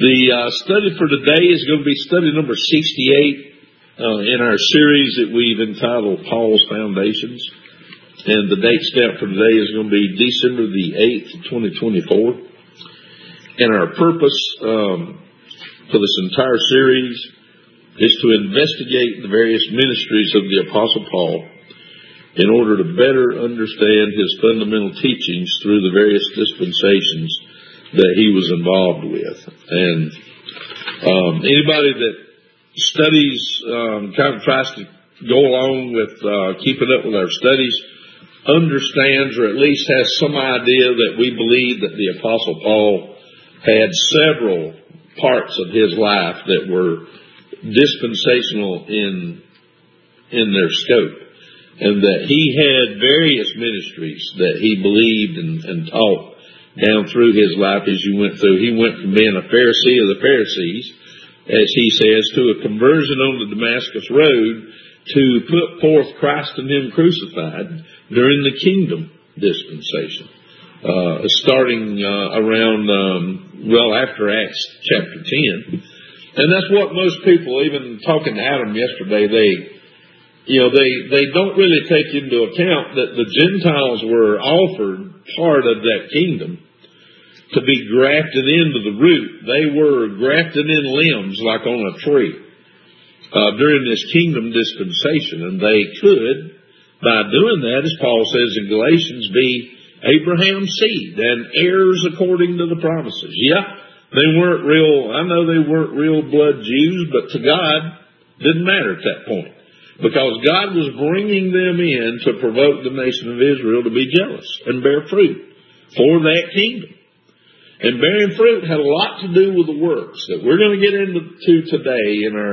The study for today is going to be study number 68 in our series that we've entitled Paul's Foundations. And the date stamp for today is going to be December the 8th, 2024. And our purpose for this entire series is to investigate the various ministries of the Apostle Paul in order to better understand his fundamental teachings through the various dispensations that he was involved with. And anybody that studies, kind of tries to go along with keeping up with our studies, understands or at least has some idea that we believe that the Apostle Paul had several parts of his life that were dispensational in their scope, and that he had various ministries that he believed and taught down through his life as you went through. He went from being a Pharisee of the Pharisees, as he says, to a conversion on the Damascus Road to put forth Christ and Him crucified during the kingdom dispensation, starting around, after Acts chapter 10. And that's what most people, even talking to Adam yesterday, they don't really take into account that the Gentiles were offered part of that kingdom to be grafted into the root. They were grafted in limbs like on a tree during this kingdom dispensation. And they could, by doing that, as Paul says in Galatians, be Abraham's seed and heirs according to the promises. Yeah, they weren't real, I know they weren't real blood Jews, but to God, it didn't matter at that point. Because God was bringing them in to provoke the nation of Israel to be jealous and bear fruit for that kingdom. And bearing fruit had a lot to do with the works that we're going to get into today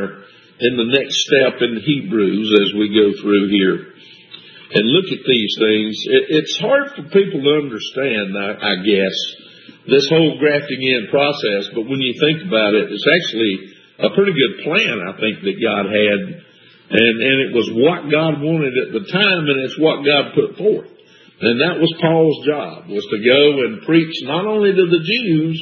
in the next step in Hebrews as we go through here and look at these things. It's hard for people to understand, I guess, this whole grafting in process. But when you think about it, it's actually a pretty good plan, I think, that God had. And it was what God wanted at the time, and it's what God put forth. And that was Paul's job, was to go and preach not only to the Jews,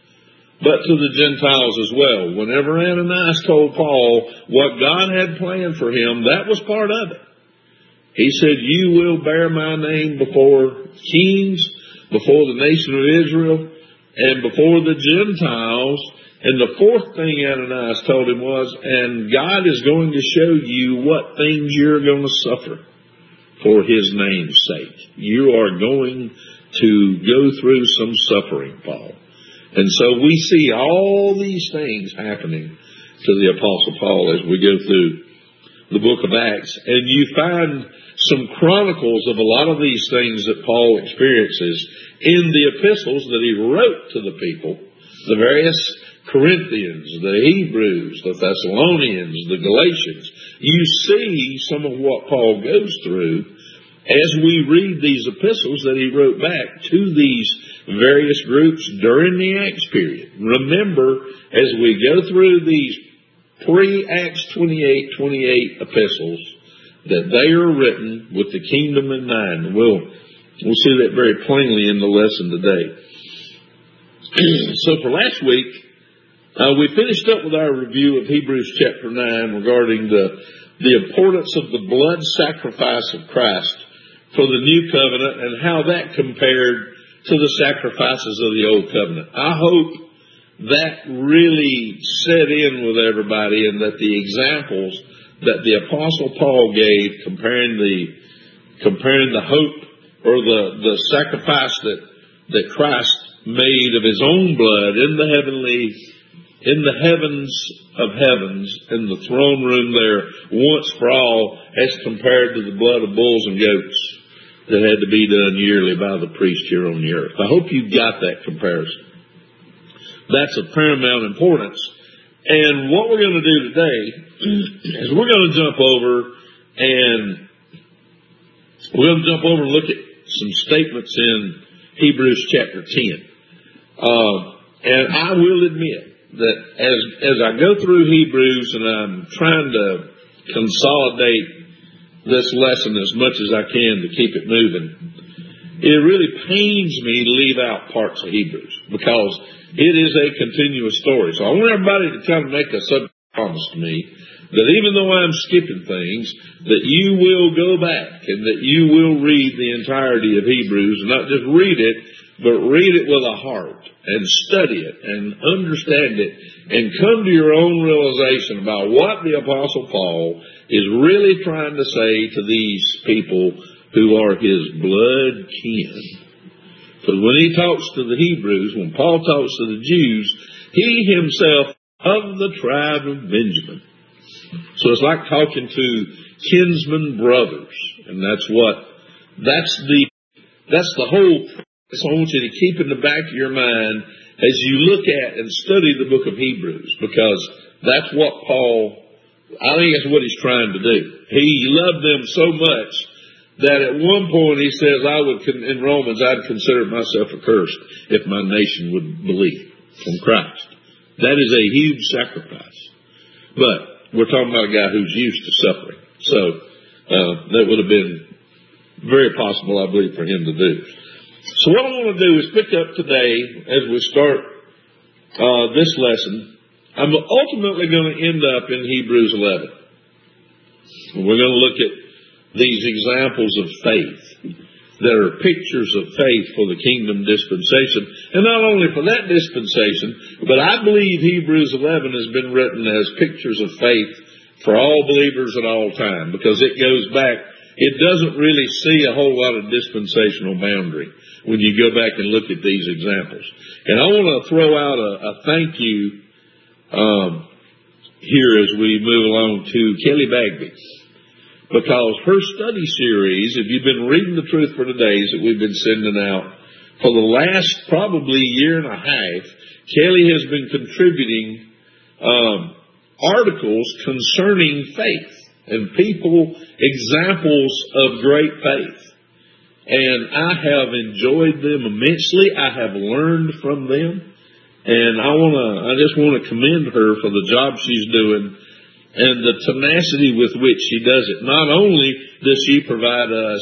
but to the Gentiles as well. Whenever Ananias told Paul what God had planned for him, that was part of it. He said, "You will bear my name before kings, before the nation of Israel, and before the Gentiles." And the fourth thing Ananias told him was, and God is going to show you what things you're going to suffer for His name's sake. You are going to go through some suffering, Paul. And so we see all these things happening to the Apostle Paul as we go through the book of Acts. And you find some chronicles of a lot of these things that Paul experiences in the epistles that he wrote to the people, the various Corinthians, the Hebrews, the Thessalonians, the Galatians. You see some of what Paul goes through as we read these epistles that he wrote back to these various groups during the Acts period. Remember, as we go through these pre-Acts 28 epistles, that they are written with the kingdom in mind. We'll see that very plainly in the lesson today. So for last week, we finished up with our review of Hebrews chapter 9 regarding the importance of the blood sacrifice of Christ for the new covenant and how that compared to the sacrifices of the old covenant. I hope that really set in with everybody, and that the examples that the Apostle Paul gave comparing the hope or the sacrifice that Christ made of His own blood in the heavens of heavens, in the throne room there, once for all, as compared to the blood of bulls and goats that had to be done yearly by the priest here on the earth. I hope you got that comparison. That's of paramount importance. And what we're going to do today is we're going to jump over and look at some statements in Hebrews chapter 10. And I will admit that as I go through Hebrews and I'm trying to consolidate this lesson as much as I can to keep it moving, it really pains me to leave out parts of Hebrews, because It is a continuous story. So I want everybody to kind of make a promise to me that even though I'm skipping things, that you will go back and that you will read the entirety of Hebrews, and not just read it, but read it with a heart and study it and understand it and come to your own realization about what the Apostle Paul is really trying to say to these people who are his blood kin. Because when he talks to the Hebrews, when Paul talks to the Jews, he himself of the tribe of Benjamin. So it's like talking to kinsman brothers. And that's the whole. So I want you to keep in the back of your mind as you look at and study the book of Hebrews, because that's what Paul, I think that's what he's trying to do. He loved them so much that at one point he says, in Romans, I'd consider myself accursed if my nation would believe from Christ. That is a huge sacrifice. But we're talking about a guy who's used to suffering. So that would have been very possible, I believe, for him to do. So what I want to do is pick up today, as we start this lesson, I'm ultimately going to end up in Hebrews 11. We're going to look at these examples of faith that are pictures of faith for the kingdom dispensation. And not only for that dispensation, but I believe Hebrews 11 has been written as pictures of faith for all believers at all time, because it goes back. It doesn't really see a whole lot of dispensational boundary when you go back and look at these examples. And I want to throw out a thank you here as we move along to Kelly Bagby, because her study series, if you've been reading the Truth for Todays that we've been sending out for the last probably year and a half, Kelly has been contributing articles concerning faith and people, examples of great faith. And I have enjoyed them immensely. I have learned from them. And I just want to commend her for the job she's doing and the tenacity with which she does it. Not only does she provide us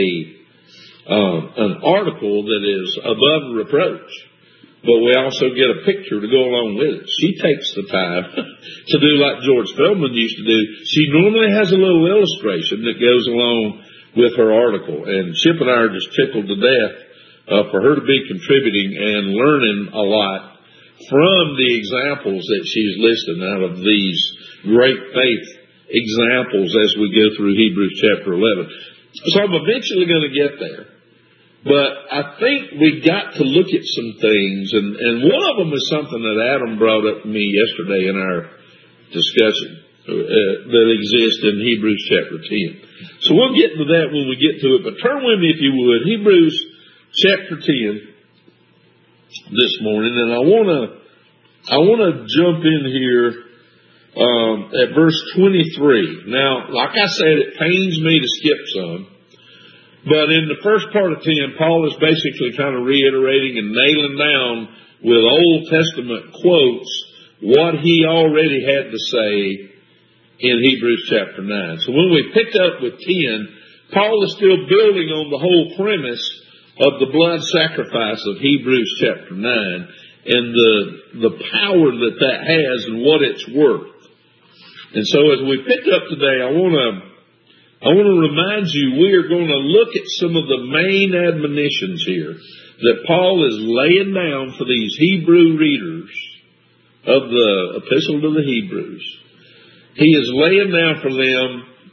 an article that is above reproach, but we also get a picture to go along with it. She takes the time to do like George Feldman used to do. She normally has a little illustration that goes along with her article. And Chip and I are just tickled to death for her to be contributing and learning a lot from the examples that she's listing out of these great faith examples as we go through Hebrews chapter 11. So I'm eventually going to get there. But I think we got to look at some things, and one of them is something that Adam brought up to me yesterday in our discussion that exists in Hebrews chapter 10. So we'll get to that when we get to it, but turn with me, if you would, Hebrews chapter 10 this morning, and I want to jump in here at verse 23. Now, like I said, it pains me to skip some. But in the first part of 10, Paul is basically kind of reiterating and nailing down with Old Testament quotes what he already had to say in Hebrews chapter 9. So when we pick up with 10, Paul is still building on the whole premise of the blood sacrifice of Hebrews chapter 9 and the power that has and what it's worth. And so as we pick up today, I want to remind you, we are going to look at some of the main admonitions here that Paul is laying down for these Hebrew readers of the Epistle to the Hebrews. He is laying down for them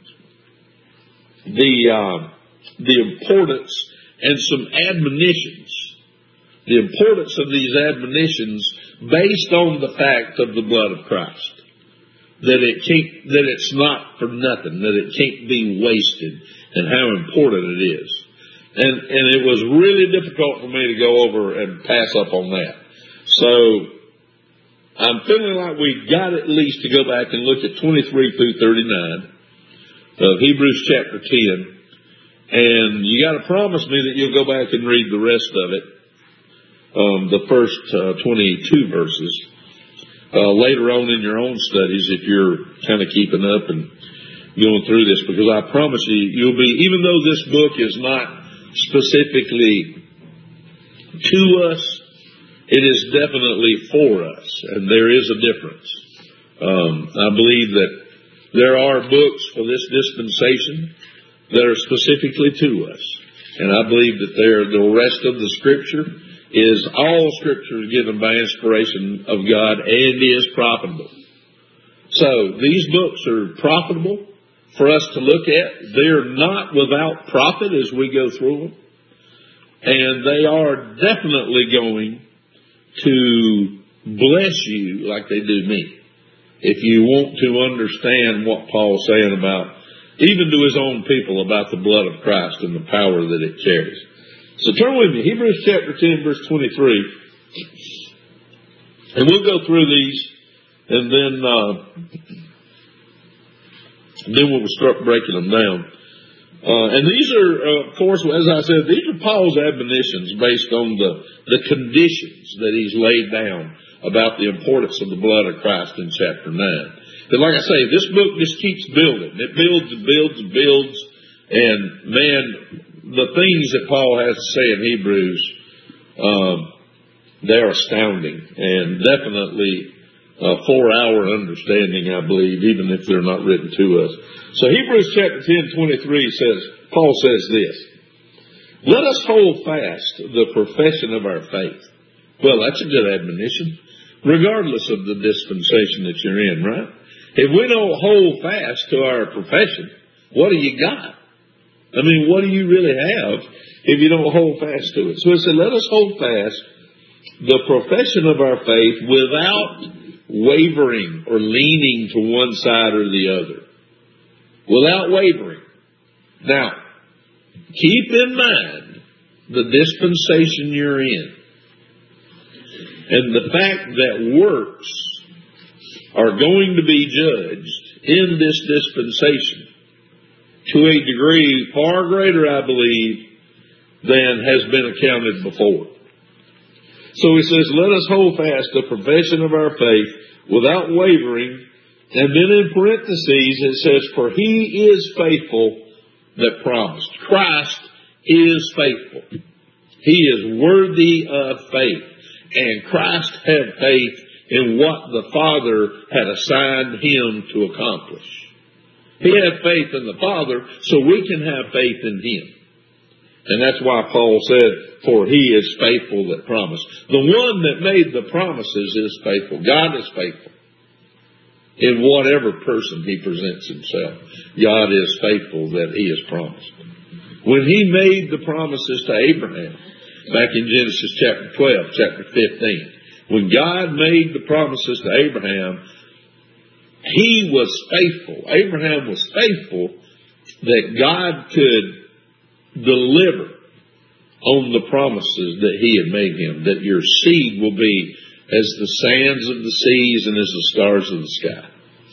the importance and some admonitions. The importance of these admonitions based on the fact of the blood of Christ. That it's not for nothing, that it can't be wasted, and how important it is. And it was really difficult for me to go over and pass up on that. So I'm feeling like we've got at least to go back and look at 23 through 39 of Hebrews chapter 10. And you got to promise me that you'll go back and read the rest of it, the first 22 verses. Later on in your own studies, if you're kind of keeping up and going through this, because I promise you'll be, even though this book is not specifically to us, It is definitely for us, and there is a difference. I believe that there are books for this dispensation that are specifically to us. And I believe that the rest of the Scripture is all Scripture is given by inspiration of God and is profitable. So these books are profitable for us to look at. They're not without profit as we go through them. And they are definitely going to bless you like they do me. If you want to understand what Paul's saying about, even to his own people, about the blood of Christ and the power that it carries. So turn with me, Hebrews chapter 10, verse 23. And we'll go through these, and then we'll start breaking them down. And these are, of course, as I said, these are Paul's admonitions based on the conditions that he's laid down about the importance of the blood of Christ in chapter 9. And like I say, this book just keeps building. It builds and builds and builds. And man, the things that Paul has to say in Hebrews, they're astounding and definitely for our understanding, I believe, even if they're not written to us. So Hebrews chapter 10:23 says, Paul says this, "Let us hold fast the profession of our faith." Well, that's a good admonition, regardless of the dispensation that you're in, right? If we don't hold fast to our profession, what do you got? I mean, what do you really have if you don't hold fast to it? So it said, let us hold fast the profession of our faith without wavering or leaning to one side or the other. Without wavering. Now, keep in mind the dispensation you're in. And the fact that works are going to be judged in this dispensation to a degree far greater, I believe, than has been accounted before. So he says, let us hold fast the profession of our faith without wavering. And then in parentheses it says, for he is faithful that promised. Christ is faithful. He is worthy of faith. And Christ had faith in what the Father had assigned him to accomplish. He had faith in the Father, so we can have faith in him. And that's why Paul said, for he is faithful that promised. The one that made the promises is faithful. God is faithful. In whatever person he presents himself, God is faithful that he has promised. When he made the promises to Abraham, back in Genesis chapter 12, chapter 15, when God made the promises to Abraham, he was faithful. Abraham was faithful that God could deliver on the promises that he had made him, that your seed will be as the sands of the seas and as the stars of the sky.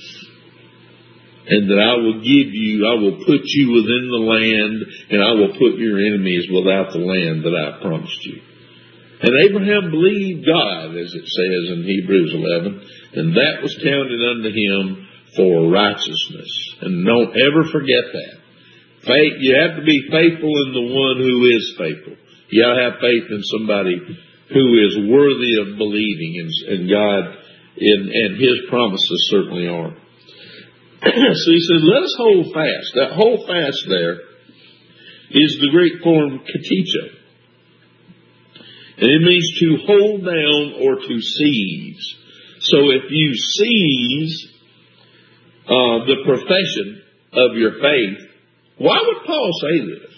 And that I will give you, I will put you within the land, and I will put your enemies without the land that I promised you. And Abraham believed God, as it says in Hebrews 11, and that was counted unto him for righteousness. And don't ever forget that. Faith, you have to be faithful in the one who is faithful. You got to have faith in somebody who is worthy of believing, and God and his promises certainly are. So he says, let us hold fast. That hold fast there is the Greek form katicho. And it means to hold down or to seize. So if you seize the profession of your faith, why would Paul say this?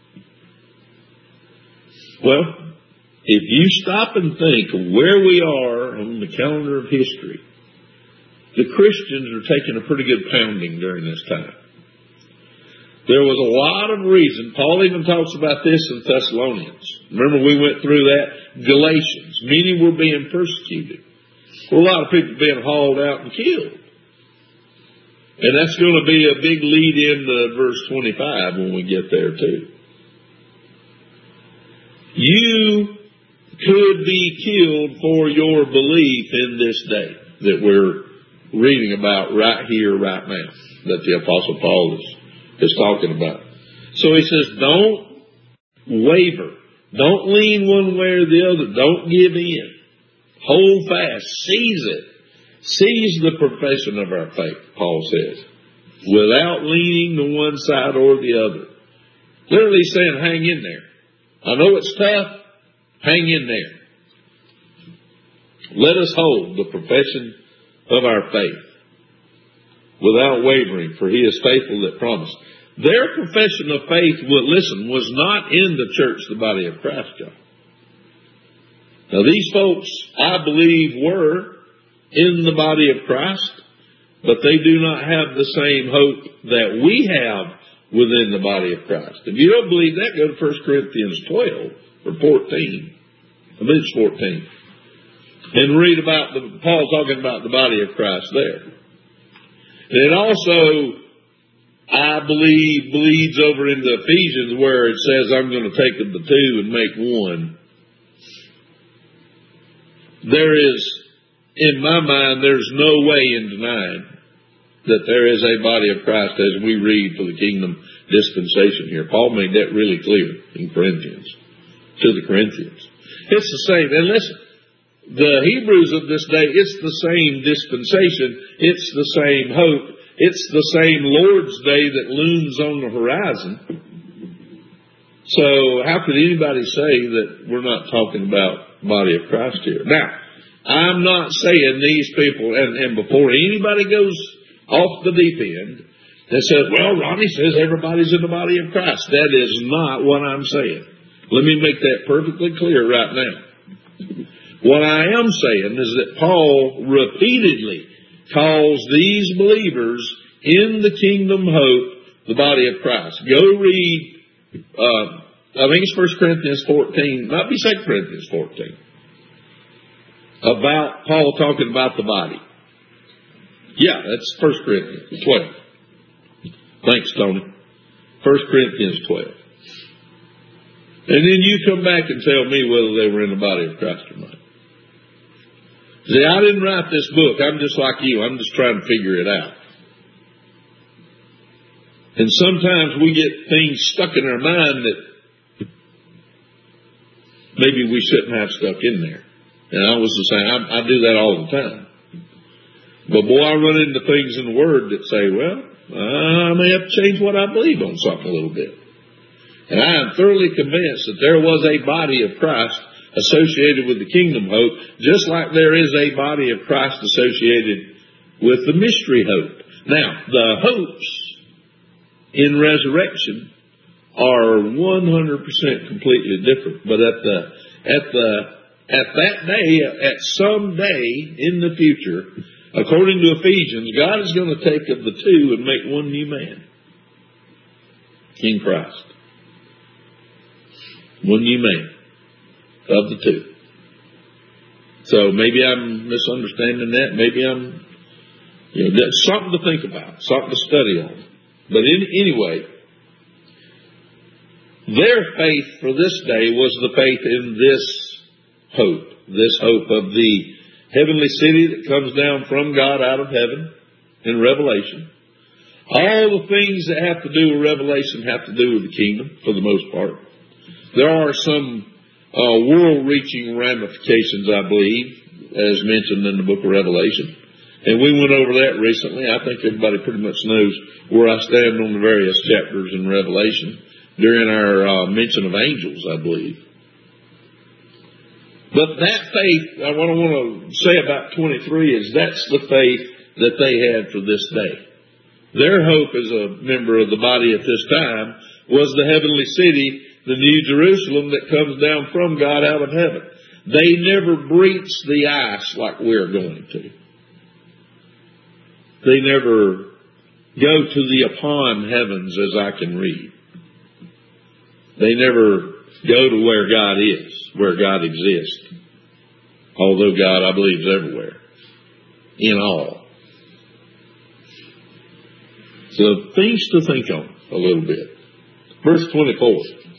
Well, if you stop and think of where we are on the calendar of history, the Christians are taking a pretty good pounding during this time. There was a lot of reason. Paul even talks about this in Thessalonians. Remember we went through that? Galatians. Many were being persecuted. Well, a lot of people being hauled out and killed. And that's going to be a big lead into verse 25 when we get there too. You could be killed for your belief in this day that we're reading about right here, right now, that the Apostle Paul is talking about. So he says, don't waver. Don't lean one way or the other. Don't give in. Hold fast. Seize it. Seize the profession of our faith, Paul says, without leaning to one side or the other. Literally saying, hang in there. I know it's tough. Hang in there. Let us hold the profession of our faith without wavering, for he is faithful that promised. Their profession of faith, was not in the church, the body of Christ, y'all. Now these folks, I believe, were in the body of Christ, but they do not have the same hope that we have within the body of Christ. If you don't believe that, go to 1 Corinthians 12 or 14. I believe it's 14. And read about Paul talking about the body of Christ there. And it also, I believe, bleeds over into Ephesians where it says, I'm going to take of the two and make one. There is, in my mind, there's no way in denying that there is a body of Christ as we read for the kingdom dispensation here. Paul made that really clear in Corinthians, to the Corinthians. It's the same. And listen, the Hebrews of this day, it's the same dispensation. It's the same hope. It's the same Lord's Day that looms on the horizon. So how could anybody say that we're not talking about the body of Christ here? Now, I'm not saying these people, and before anybody goes off the deep end and says, well, Ronnie says everybody's in the body of Christ. That is not what I'm saying. Let me make that perfectly clear right now. What I am saying is that Paul repeatedly calls these believers in the kingdom hope the body of Christ. Go read, I think it's 1 Corinthians 14, might be 2 Corinthians 14, about Paul talking about the body. Yeah, that's 1 Corinthians 12. Thanks, Tony. 1 Corinthians 12. And then you come back and tell me whether they were in the body of Christ or not. See, I didn't write this book. I'm just like you. I'm just trying to figure it out. And sometimes we get things stuck in our mind that maybe we shouldn't have stuck in there. And I was the same. I do that all the time. But boy, I run into things in the Word that say, well, I may have to change what I believe on something a little bit. And I am thoroughly convinced that there was a body of Christ associated with the kingdom hope, just like there is a body of Christ associated with the mystery hope. Now, the hopes in resurrection are 100% completely different. But at that day, at some day in the future, according to Ephesians, God is going to take of the two and make one new man in Christ. One new man of the two. So maybe I'm misunderstanding that. Maybe I'm, that's something to think about, something to study on. But anyway, their faith for this day was the faith in this hope of the heavenly city that comes down from God out of heaven in Revelation. All the things that have to do with Revelation have to do with the kingdom for the most part. There are some world-reaching ramifications, I believe, as mentioned in the book of Revelation. And we went over that recently. I think everybody pretty much knows where I stand on the various chapters in Revelation during our mention of angels, I believe. But that faith, what I want to say about 23 is that's the faith that they had for this day. Their hope as a member of the body at this time was the heavenly city, the New Jerusalem that comes down from God out of heaven. They never breached the ice like we're going to. They never go to the upon heavens as I can read. They never go to where God is, where God exists. Although God, I believe, is everywhere. In all. So things to think on a little bit. Verse 24.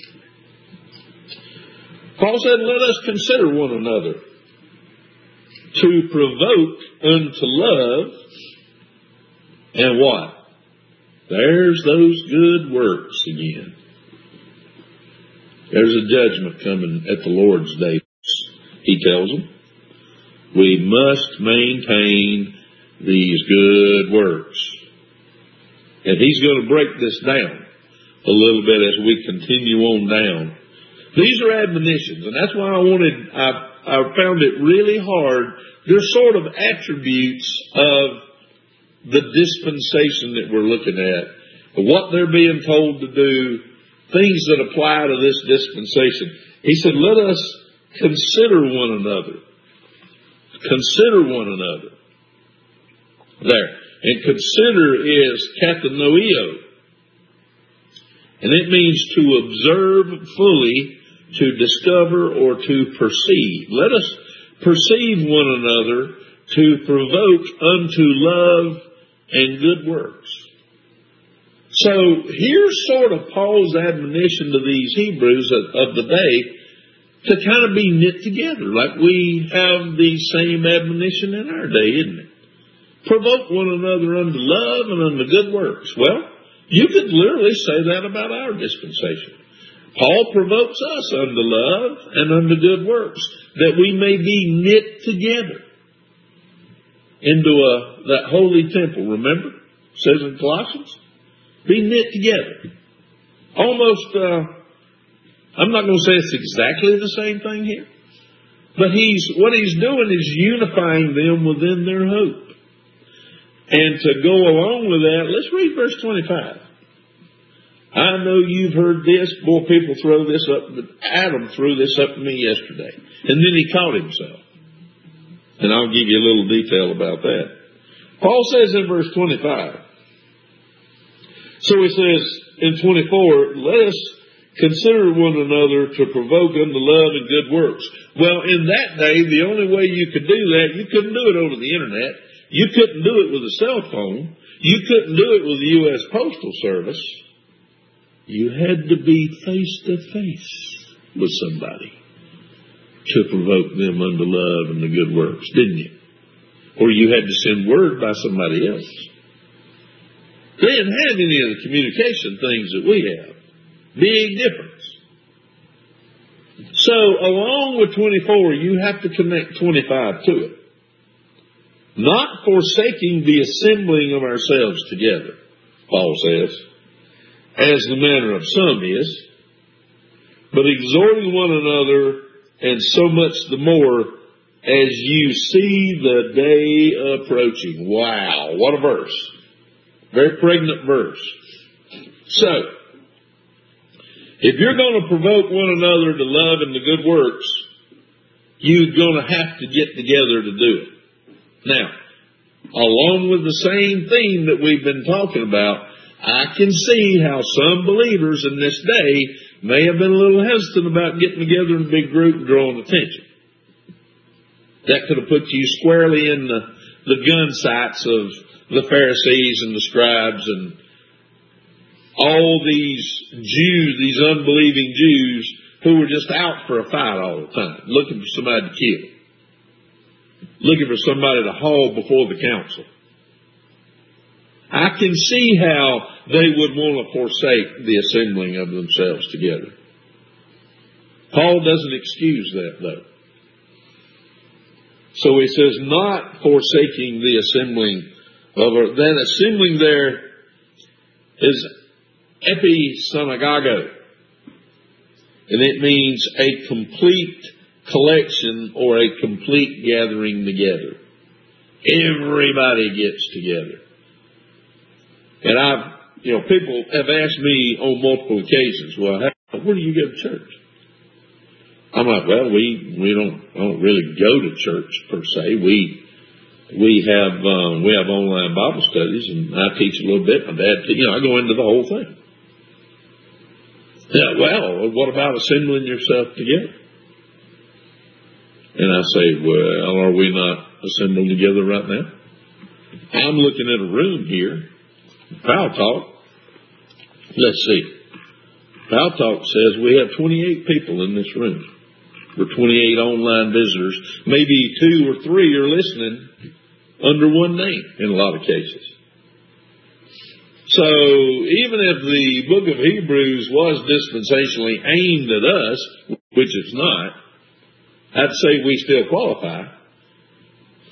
Paul said, let us consider one another to provoke unto love. And what? There's those good works again. There's a judgment coming at the Lord's day, he tells them. We must maintain these good works. And he's going to break this down a little bit as we continue on down. These are admonitions, and that's why I found it really hard. They're sort of attributes of the dispensation that we're looking at, what they're being told to do, things that apply to this dispensation. He said, let us consider one another. Consider one another. There. And consider is katanoeo. And it means to observe fully, to discover, or to perceive. Let us perceive one another to provoke unto love and good works. So here's sort of Paul's admonition to these Hebrews of the day to kind of be knit together, like we have the same admonition in our day, isn't it? Provoke one another unto love and unto good works. Well, you could literally say that about our dispensation. Paul provokes us unto love and unto good works, that we may be knit together into that holy temple. Remember? It says in Colossians, be knit together. Almost, I'm not going to say it's exactly the same thing here, but what he's doing is unifying them within their hope. And to go along with that, let's read verse 25. I know you've heard this. More people throw this up, but Adam threw this up to me yesterday. And then he caught himself. And I'll give you a little detail about that. Paul says in verse 25. So he says in 24, let us consider one another to provoke unto love and good works. Well, in that day, the only way you could do that, you couldn't do it over the internet. You couldn't do it with a cell phone. You couldn't do it with the U.S. Postal Service. You had to be face to face with somebody to provoke them unto love and the good works, didn't you? Or you had to send word by somebody else. They didn't have any of the communication things that we have. Big difference. So along with 24, you have to connect 25 to it. Not forsaking the assembling of ourselves together, Paul says, as the manner of some is, but exhorting one another, and so much the more as you see the day approaching. Wow, what a verse. Very pregnant verse. So, if you're going to provoke one another to love and to good works, you're going to have to get together to do it. Now, along with the same theme that we've been talking about, I can see how some believers in this day may have been a little hesitant about getting together in a big group and drawing attention. That could have put you squarely in the gun sights of the Pharisees and the scribes and all these Jews, these unbelieving Jews who were just out for a fight all the time, looking for somebody to kill. Looking for somebody to haul before the council. I can see how they would want to forsake the assembling of themselves together. Paul doesn't excuse that, though. So he says, not forsaking the assembling of, that assembling there is episynagogo. And it means a complete collection or a complete gathering together. Everybody gets together. And people have asked me on multiple occasions, well, where do you go to church? I'm like, well, we don't really go to church per se. We have online Bible studies, and I teach a little bit. My dad, I go into the whole thing. Yeah, well, what about assembling yourself together? And I say, well, are we not assembled together right now? I'm looking at a room here. Foul Talk. Let's see. Foul Talk says we have 28 people in this room. We're 28 online visitors. Maybe 2 or 3 are listening under one name in a lot of cases. So even if the book of Hebrews was dispensationally aimed at us, which it's not, I'd say we still qualify.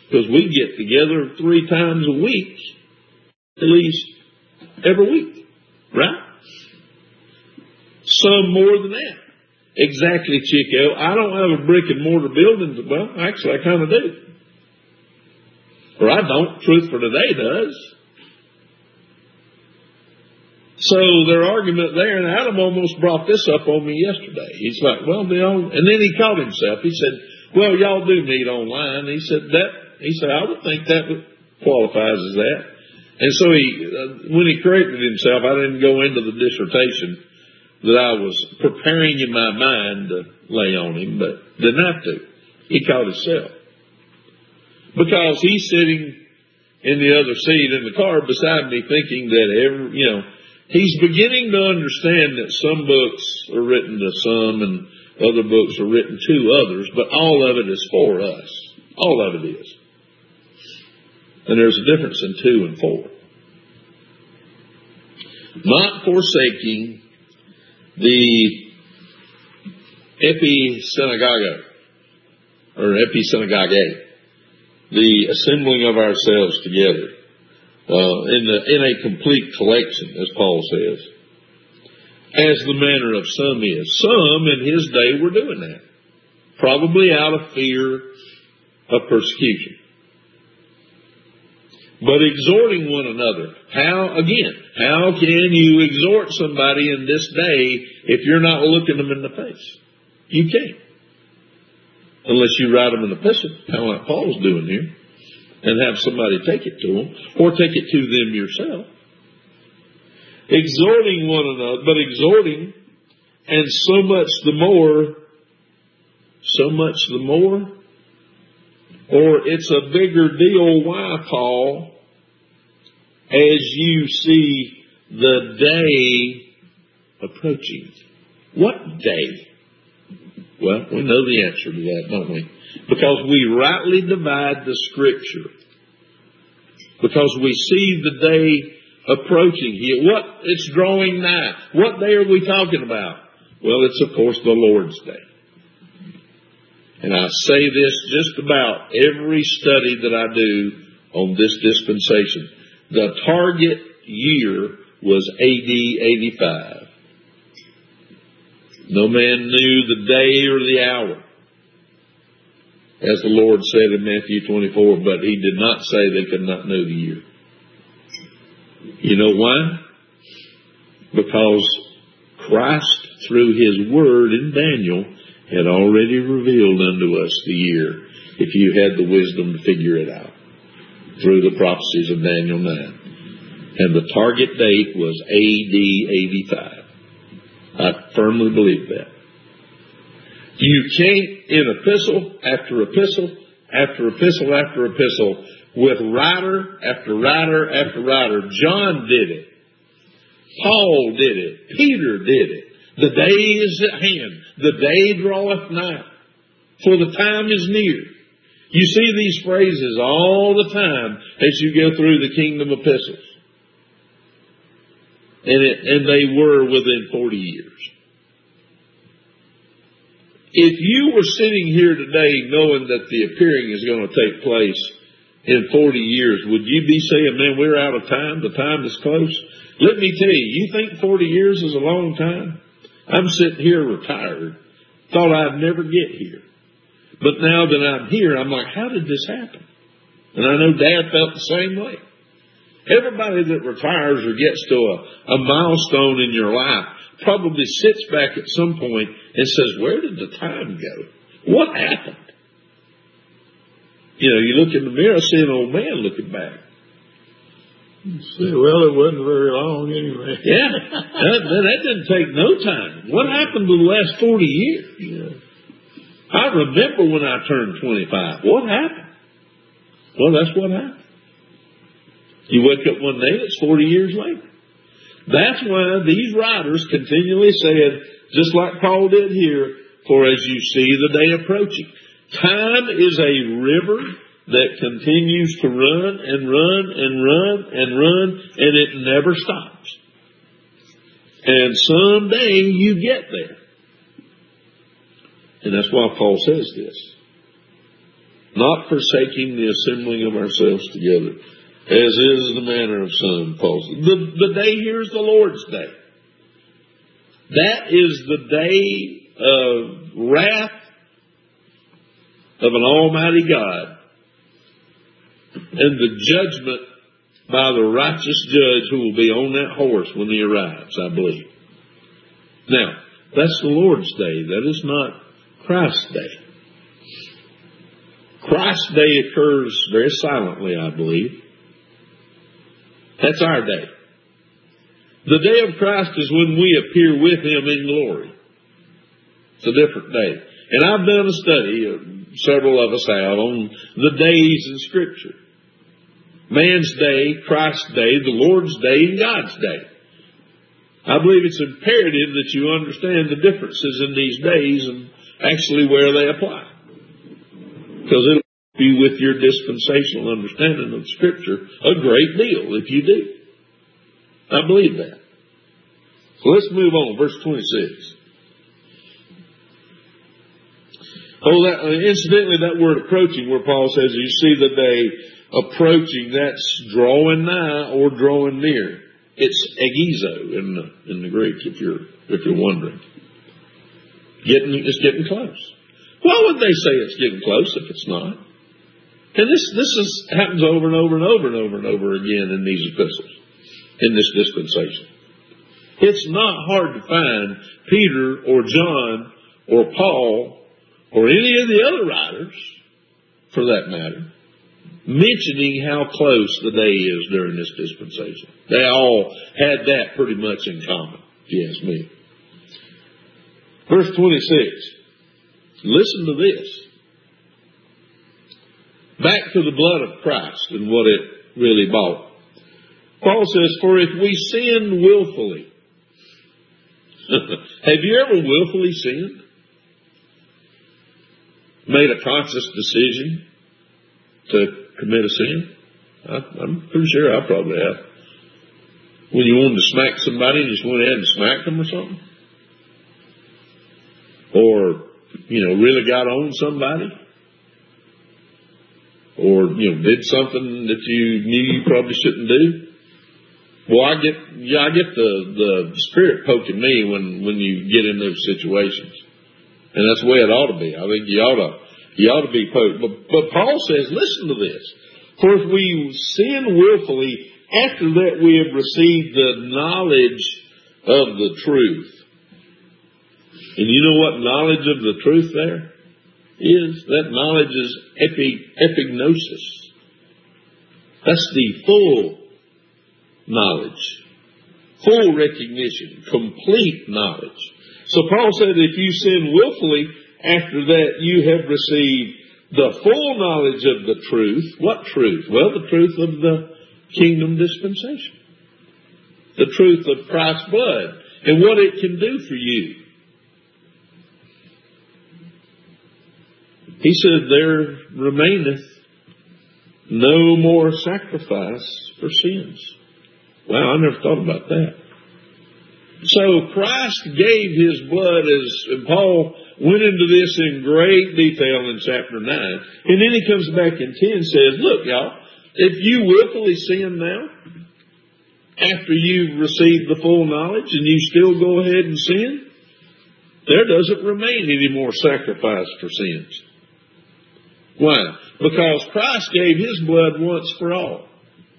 Because we get together 3 times a week, at least every week, right? Some more than that. Exactly, Chico. I don't have a brick and mortar building. Well, actually, I kind of do. Or I don't. Truth for Today does. So their argument there, and Adam almost brought this up on me yesterday. He's like, well, and then he caught himself. He said, well, y'all do meet online. He said, I would think that qualifies as that. And so when he corrected himself, I didn't go into the dissertation that I was preparing in my mind to lay on him, but didn't have to. He caught himself. Because he's sitting in the other seat in the car beside me thinking that he's beginning to understand that some books are written to some and other books are written to others, but all of it is for us. All of it is. And there's a difference in 2 and 4. Not forsaking the episynagogue, or episynagogue, the assembling of ourselves together, in a complete collection, as Paul says, as the manner of some is. Some in his day were doing that, probably out of fear of persecution. But exhorting one another. How can you exhort somebody in this day if you're not looking them in the face? You can't. Unless you write them an epistle, kind of like Paul's doing here, and have somebody take it to them, or take it to them yourself. Exhorting one another, but exhorting, and so much the more, or it's a bigger deal. Why, Paul? As you see the day approaching. What day? Well, we know the answer to that, don't we? Because we rightly divide the Scripture. Because we see the day approaching here. It's drawing nigh. What day are we talking about? Well, it's of course the Lord's Day. And I say this just about every study that I do on this dispensation. The target year was AD 85. No man knew the day or the hour, as the Lord said in Matthew 24, but he did not say they could not know the year. You know why? Because Christ, through his word in Daniel, had already revealed unto us the year, if you had the wisdom to figure it out, through the prophecies of Daniel 9. And the target date was AD 85. I firmly believe that. You can't, in epistle after epistle after epistle after epistle, with writer after writer after writer. John did it. Paul did it. Peter did it. The day is at hand. The day draweth nigh. For the time is near. You see these phrases all the time as you go through the kingdom epistles. And they were within 40 years. If you were sitting here today knowing that the appearing is going to take place in 40 years, would you be saying, man, we're out of time, the time is close? Let me tell you, you think 40 years is a long time? I'm sitting here retired. Thought I'd never get here. But now that I'm here, I'm like, how did this happen? And I know Dad felt the same way. Everybody that retires or gets to a milestone in your life probably sits back at some point and says, where did the time go? What happened? You know, you look in the mirror, see an old man looking back. You say, well, it wasn't very long anyway. Yeah, that didn't take no time. What happened to the last 40 years? Yeah. I remember when I turned 25. What happened? Well, that's what happened. You wake up one day, it's 40 years later. That's why these writers continually said, just like Paul did here, for as you see the day approaching. Time is a river that continues to run and run and run and run, and it never stops. And someday you get there. And that's why Paul says this. not forsaking the assembling of ourselves together, as is the manner of some, Paul said. The day here is the Lord's day. That is the day of wrath of an almighty God and the judgment by the righteous judge who will be on that horse when he arrives, I believe. Now, that's the Lord's day. That is not Christ's day. Christ's day occurs very silently, I believe. That's our day. The day of Christ is when we appear with Him in glory. It's a different day. And I've done a study, several of us have, on the days in Scripture. Man's day, Christ's day, the Lord's day, and God's day. I believe it's imperative that you understand the differences in these days and actually where they apply. Because it'll be with your dispensational understanding of Scripture a great deal if you do. I believe that. So let's move on. Verse 26. Incidentally, that word approaching, where Paul says, you see the day approaching, that's drawing nigh or drawing near. It's egizo in the Greek, if you're wondering. It's getting close. Why would they say it's getting close if it's not? And this happens over and over and over and over and over again in these epistles, in this dispensation. It's not hard to find Peter or John or Paul or any of the other writers, for that matter, mentioning how close the day is during this dispensation. They all had that pretty much in common, if you ask me. Verse 26. Listen to this. Back to the blood of Christ and what it really bought. Paul says, for if we sin willfully. Have you ever willfully sinned? Made a conscious decision to commit a sin? I'm pretty sure I probably have. When you wanted to smack somebody and you just went ahead and smacked them or something? Or, really got on somebody? Or, did something that you knew you probably shouldn't do? Well, I get the Spirit poking me when you get in those situations. And that's the way it ought to be. I think you ought to be poked. But Paul says, listen to this. For if we sin willfully, after that we have received the knowledge of the truth. And you know what knowledge of the truth there is? That knowledge is epignosis. That's the full knowledge. Full recognition. Complete knowledge. So Paul said if you sin willfully, after that you have received the full knowledge of the truth. What truth? Well, the truth of the kingdom dispensation. The truth of Christ's blood and what it can do for you. He said, there remaineth no more sacrifice for sins. Wow, I never thought about that. So Christ gave His blood, and Paul went into this in great detail in chapter 9. And then he comes back in 10 and says, look, y'all, if you willfully sin now, after you've received the full knowledge and you still go ahead and sin, there doesn't remain any more sacrifice for sins. Why? Because Christ gave His blood once for all.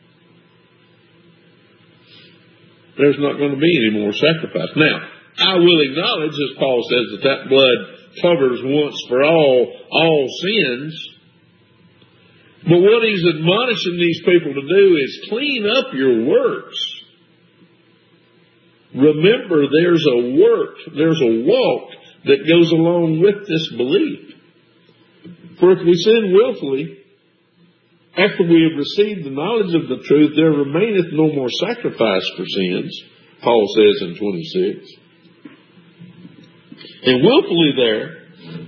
There's not going to be any more sacrifice. Now, I will acknowledge, as Paul says, that blood covers once for all sins. But what he's admonishing these people to do is clean up your works. Remember, there's a work, there's a walk that goes along with this belief. For if we sin willfully, after we have received the knowledge of the truth, there remaineth no more sacrifice for sins, Paul says in 26. And willfully there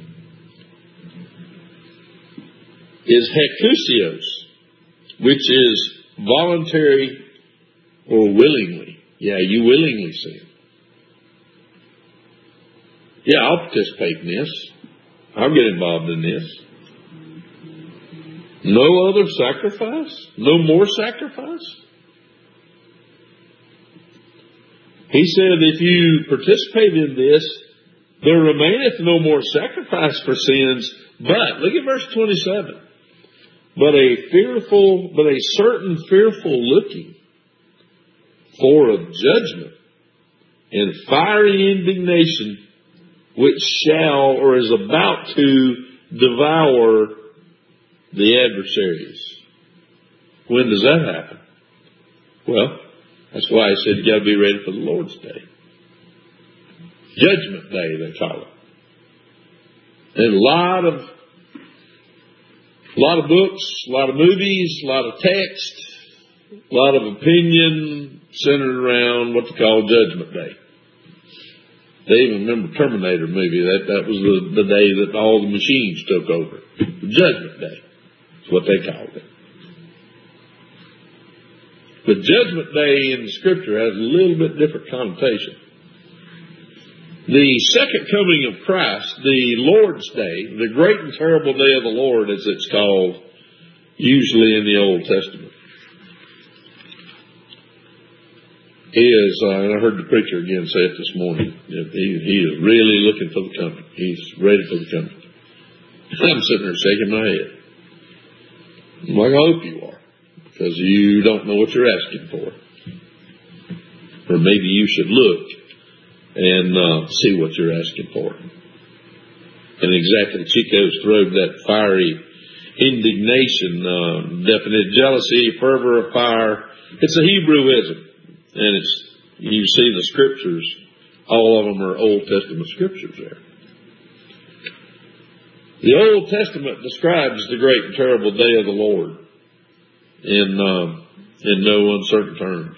is hekusios, which is voluntary or willingly. Yeah, you willingly sin. Yeah, I'll participate in this. I'll get involved in this. No other sacrifice? No more sacrifice? He said, if you participate in this, there remaineth no more sacrifice for sins, but, look at verse 27, but a certain fearful looking for a judgment and fiery indignation, which shall or is about to devour the adversaries. When does that happen? Well, that's why I said you got to be ready for the Lord's Day. Judgment Day, they call it. And a lot of books, a lot of movies, a lot of text, a lot of opinion centered around what they call Judgment Day. They even remember Terminator movie. That was the day that all the machines took over. The Judgment Day is what they called it. The Judgment Day in the Scripture has a little bit different connotation. The second coming of Christ, the Lord's Day, the great and terrible day of the Lord, as it's called, usually in the Old Testament, is, and I heard the preacher again say it this morning, he is really looking for the coming. He's ready for the coming. I'm sitting there shaking my head. I'm like, I hope you are, because you don't know what you're asking for. Or maybe you should look and see what you're asking for. And exactly, Chico's thrown that fiery indignation, definite jealousy, fervor of fire. It's a Hebrewism. And you see the scriptures, all of them are Old Testament scriptures there. The Old Testament describes the great and terrible day of the Lord in no uncertain terms.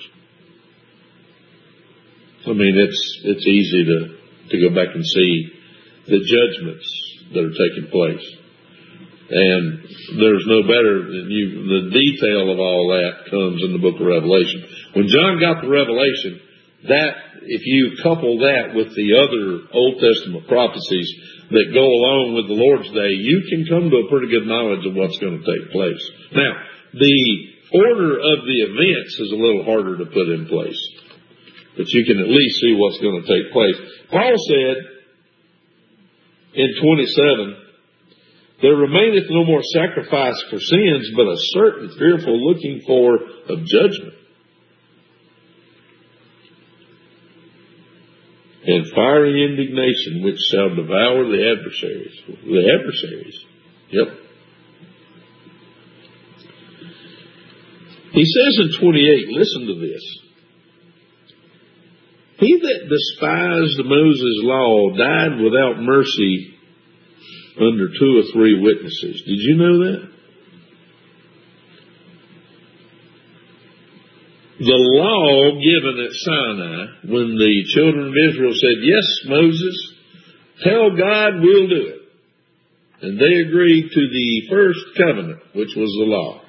I mean, it's easy to go back and see the judgments that are taking place. And there's no better than the detail of all that comes in the book of Revelation. When John got the revelation, that, if you couple that with the other Old Testament prophecies that go along with the Lord's Day, you can come to a pretty good knowledge of what's going to take place. Now, the order of the events is a little harder to put in place, but you can at least see what's going to take place. Paul said in 27, there remaineth no more sacrifice for sins, but a certain fearful looking for of judgment, and fiery indignation, which shall devour the adversaries. The adversaries. Yep. He says in 28, listen to this. He that despised Moses' law died without mercy under 2 or 3 witnesses. Did you know that? The law given at Sinai, when the children of Israel said, yes, Moses, tell God we'll do it. And they agreed to the first covenant, which was the law.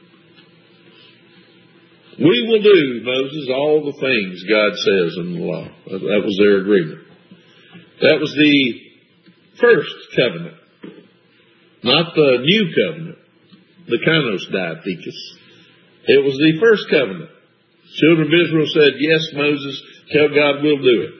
We will do, Moses, all the things God says in the law. That was their agreement. That was the first covenant, not the new covenant, the Kanos Diathekes. It was the first covenant. Children of Israel said, yes, Moses, tell God we'll do it.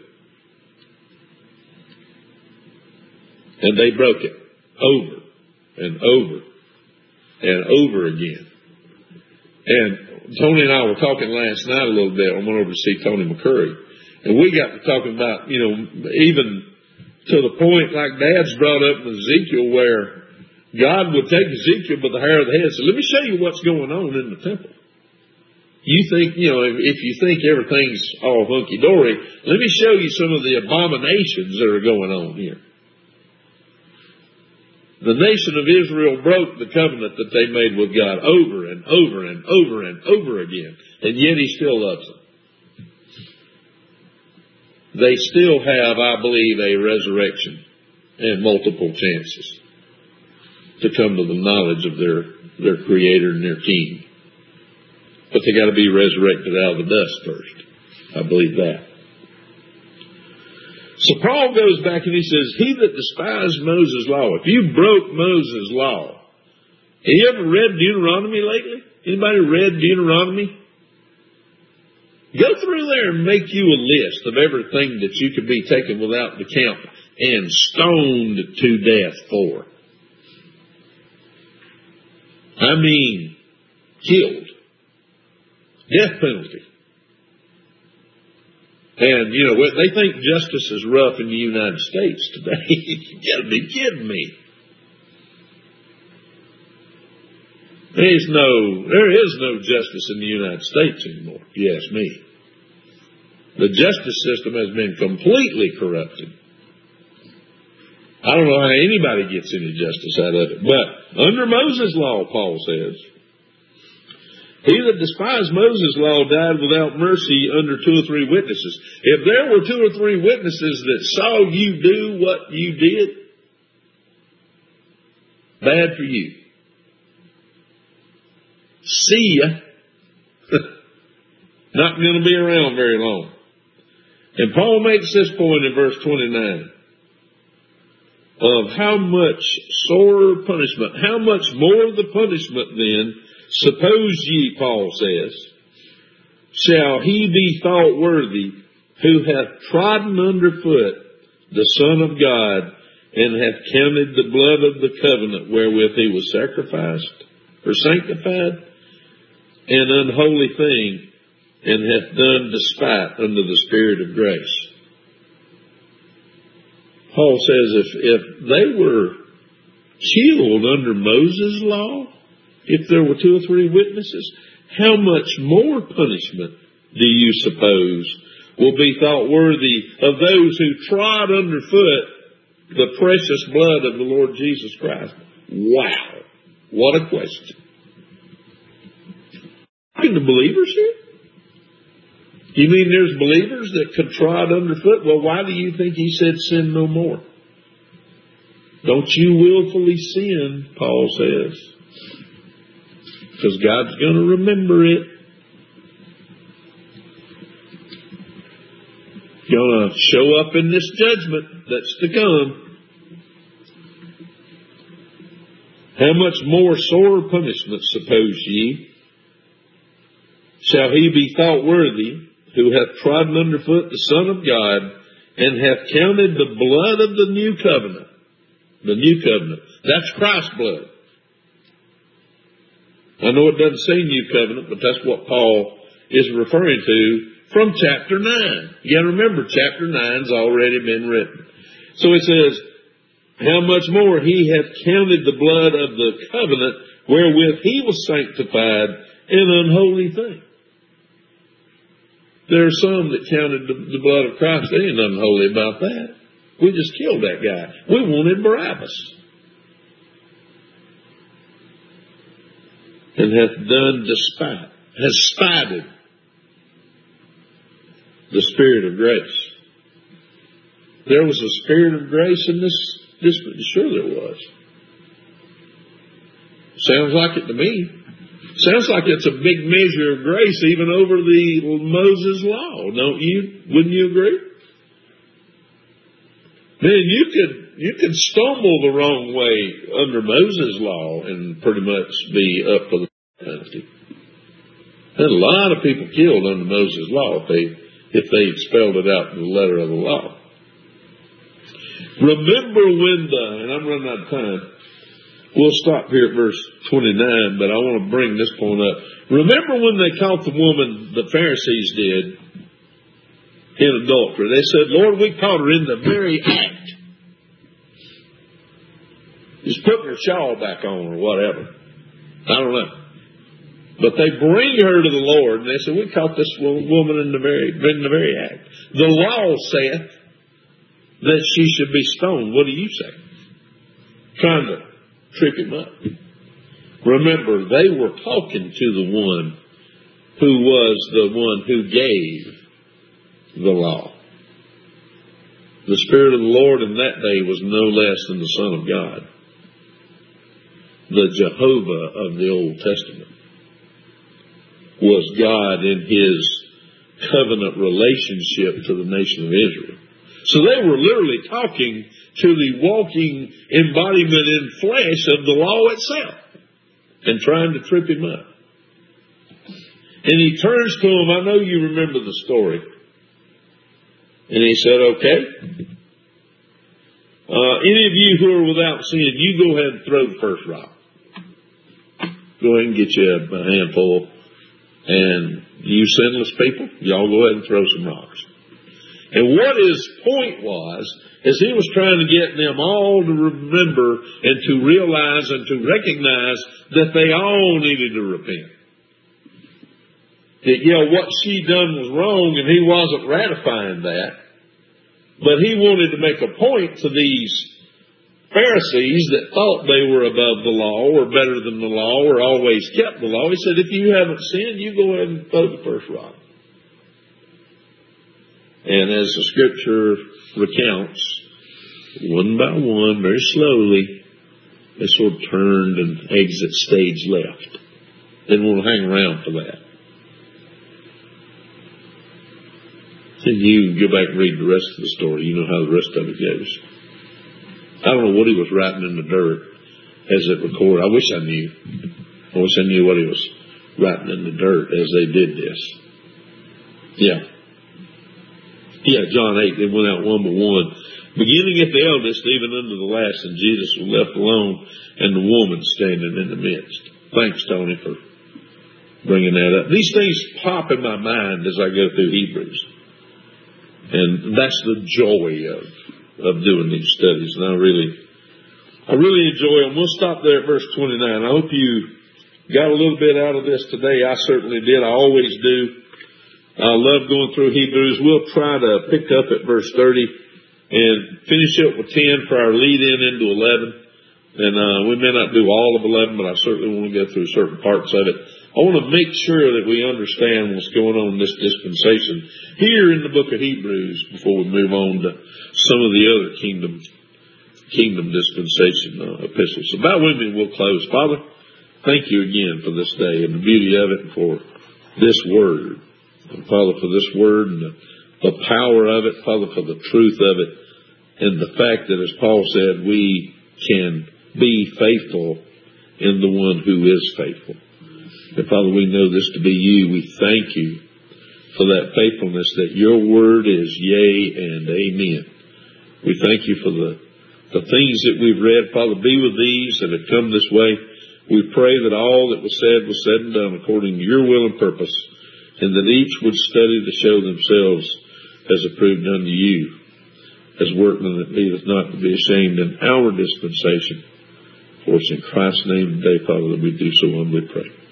And they broke it over and over and over again. And Tony and I were talking last night a little bit. I went over to see Tony McCurry. And we got to talking about, even to the point like Dad's brought up in Ezekiel, where God would take Ezekiel by the hair of the head and say, let me show you what's going on in the temple. You think, if you think everything's all hunky-dory, let me show you some of the abominations that are going on here. The nation of Israel broke the covenant that they made with God over and over and over and over again, and yet He still loves them. They still have, I believe, a resurrection and multiple chances to come to the knowledge of their Creator and their King. But they got to be resurrected out of the dust first. I believe that. So Paul goes back and he says, he that despised Moses' law, if you broke Moses' law you ever read Deuteronomy lately? Anybody read Deuteronomy? Go through there and make you a list of everything that you could be taken without the camp and stoned to death for. I mean, killed. Death penalty. And, you know, they think justice is rough in the United States today. You gotta be kidding me. There is no justice in the United States anymore, if you ask me. The justice system has been completely corrupted. I don't know how anybody gets any justice out of it. But under Moses' law, Paul says, he that despised Moses' law died without mercy under 2 or 3 witnesses. If there were 2 or 3 witnesses that saw you do what you did, bad for you. See ya. Not going to be around very long. And Paul makes this point in verse 29 of how much sorer punishment, how much more the punishment then, suppose ye, Paul says, shall he be thought worthy who hath trodden under foot the Son of God and hath counted the blood of the covenant wherewith he was sacrificed or sanctified an unholy thing, and hath done despite unto the Spirit of grace. Paul says if they were killed under Moses' law, if there were 2 or 3 witnesses, how much more punishment do you suppose will be thought worthy of those who trod underfoot the precious blood of the Lord Jesus Christ? Wow. What a question. Talking to believers here? You mean there's believers that could trod underfoot? Well, why do you think he said sin no more? Don't you willfully sin, Paul says. Because God's going to remember it. Going to show up in this judgment that's to come. How much more sore punishment, suppose ye, shall he be thought worthy who hath trodden underfoot the Son of God and hath counted the blood of the new covenant. The new covenant. That's Christ's blood. I know it doesn't say new covenant, but that's what Paul is referring to from chapter 9. You got to remember, chapter 9's already been written. So it says, how much more he hath counted the blood of the covenant wherewith he was sanctified an unholy thing. There are some that counted the blood of Christ. They ain't unholy about that. We just killed that guy. We wanted Barabbas. And hath done despite, has spited the Spirit of grace. There was a Spirit of grace in this. Sure there was. Sounds like it to me. Sounds like it's a big measure of grace even over the Moses law, don't you? Wouldn't you agree? Man, you could stumble the wrong way under Moses' law and pretty much be up for the penalty. There's a lot of people killed under Moses' law if they spelled it out in the letter of the law. Remember when and I'm running out of time. We'll stop here at verse 29, but I want to bring this point up. Remember when they caught the woman, the Pharisees did, in adultery? They said, Lord, we caught her in the very act. Just putting her shawl back on or whatever. I don't know. But they bring her to the Lord, and they said, we caught this woman in the very act. The law saith that she should be stoned. What do you say? Trying to trick him up. Remember, they were talking to the one who was the one who gave the law. The Spirit of the Lord in that day was no less than the Son of God. The Jehovah of the Old Testament was God in His covenant relationship to the nation of Israel. So they were literally talking to the walking embodiment in flesh of the law itself. and trying to trip him up. And he turns to him. I know you remember the story. And he said, okay, any of you who are without sin, you go ahead and throw the first rock. Go ahead and get you a handful. And you sinless people, y'all go ahead and throw some rocks. And what his point was, is he was trying to get them all to remember and to realize and to recognize that they all needed to repent. That, what she done was wrong, and he wasn't ratifying that. But he wanted to make a point to these Pharisees that thought they were above the law or better than the law or always kept the law. He said, if you haven't sinned, you go ahead and throw the first rock. And as the scripture recounts, one by one, very slowly, they sort of turned and exit stage left. They didn't want to hang around for that. Then you go back and read the rest of the story. You know how the rest of it goes. I don't know what he was writing in the dirt as it recorded. I wish I knew. I wish I knew what he was writing in the dirt as they did this. Yeah, John 8, they went out one by one, beginning at the eldest, even unto the last, and Jesus was left alone, and the woman standing in the midst. Thanks, Tony, for bringing that up. These things pop in my mind as I go through Hebrews. And that's the joy of doing these studies. And I really enjoy them. We'll stop there at verse 29. I hope you got a little bit out of this today. I certainly did. I always do. I love going through Hebrews. We'll try to pick up at verse 30 and finish up with 10 for our lead in into 11. And we may not do all of 11, but I certainly want to go through certain parts of it. I want to make sure that we understand what's going on in this dispensation here in the book of Hebrews before we move on to some of the other kingdom dispensation epistles. So bow with me and we'll close. Father, thank you again for this day and the beauty of it and for this word. And Father, for this word and the power of it. Father, for the truth of it and the fact that, as Paul said, we can be faithful in the one who is faithful. And Father, we know this to be you. We thank you for that faithfulness, that your word is yea and amen. We thank you for the things that we've read. Father, be with these that have come this way. We pray that all that was said and done according to your will and purpose, and that each would study to show themselves as approved unto you, as workmen that needeth not to be ashamed in our dispensation. For it's in Christ's name today, Father, that we do so humbly pray.